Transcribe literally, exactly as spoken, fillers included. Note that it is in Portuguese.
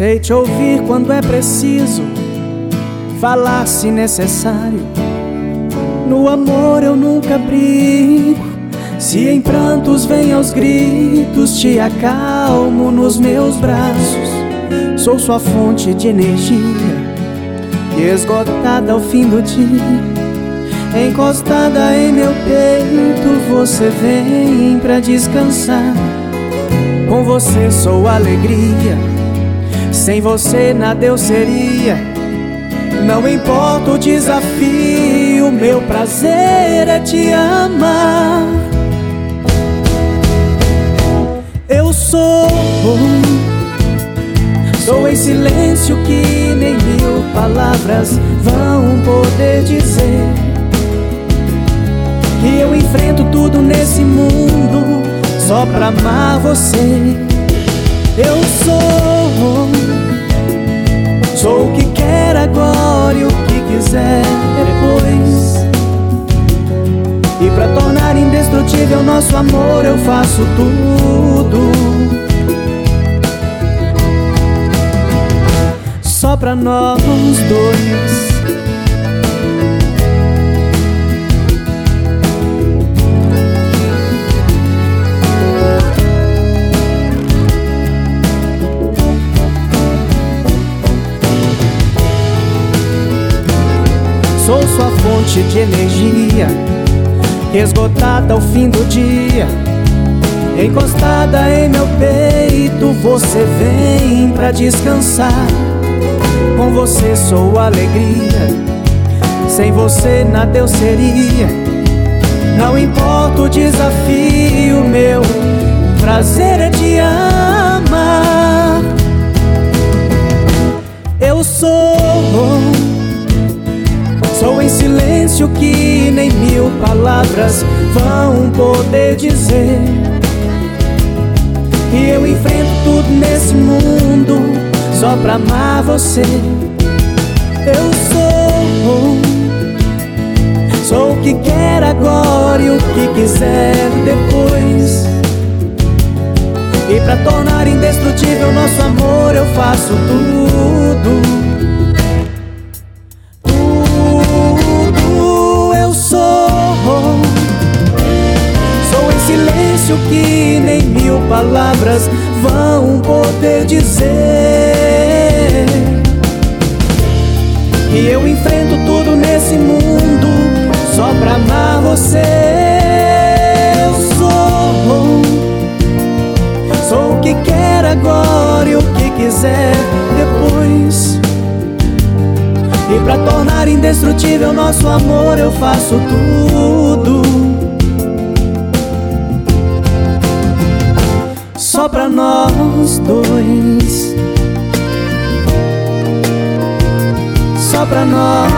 Sei te ouvir quando é preciso, falar se necessário. No amor eu nunca brigo, se em prantos vem aos gritos, te acalmo nos meus braços. Sou sua fonte de energia, e esgotada ao fim do dia, encostada em meu peito, você vem pra descansar. Com você sou alegria, sem você nada eu seria. Não importa o desafio, meu prazer é te amar. Eu sou, sou em silêncio que nem mil palavras vão poder dizer. Que eu enfrento tudo nesse mundo só pra amar você. Eu sou, sou o que quer agora e o que quiser depois. E pra tornar indestrutível nosso amor eu faço tudo, só pra nós dois. Sou sua fonte de energia, esgotada ao fim do dia, encostada em meu peito, você vem pra descansar. Com você sou alegria, sem você nada eu seria. Não importa o desafio, meu prazer é te amar. Eu sou, sou em silêncio que nem mil palavras vão poder dizer. E eu enfrento tudo nesse mundo só pra amar você. Eu sou, sou o que quer agora e o que quiser depois. E pra tornar indestrutível nosso amor eu faço tudo, que nem mil palavras vão poder dizer. E eu enfrento tudo nesse mundo só pra amar você. Eu sou, sou o que quer agora e o que quiser depois. E pra tornar indestrutível nosso amor eu faço tudo, só pra nós dois, só pra nós